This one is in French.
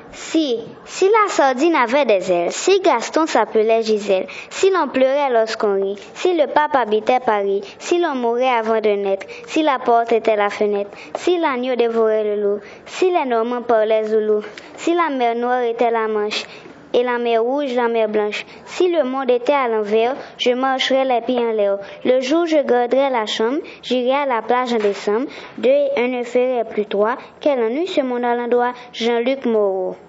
Si la sardine avait des ailes, si Gaston s'appelait Gisèle, si l'on pleurait lorsqu'on rit, si le pape habitait Paris, si l'on mourait avant de naître, si la porte était la fenêtre, si l'agneau dévorait le loup, si les Normands parlaient zoulou, si la mer Noire était la Manche, et la mer Rouge, la mer Blanche. Si le monde était à l'envers, je marcherais les pieds en l'air. Le jour, je garderais la chambre, j'irais à la plage en décembre. 2 et 1 ne ferait plus 3. Quel ennui ce monde à l'endroit. Jean-Luc Moreau.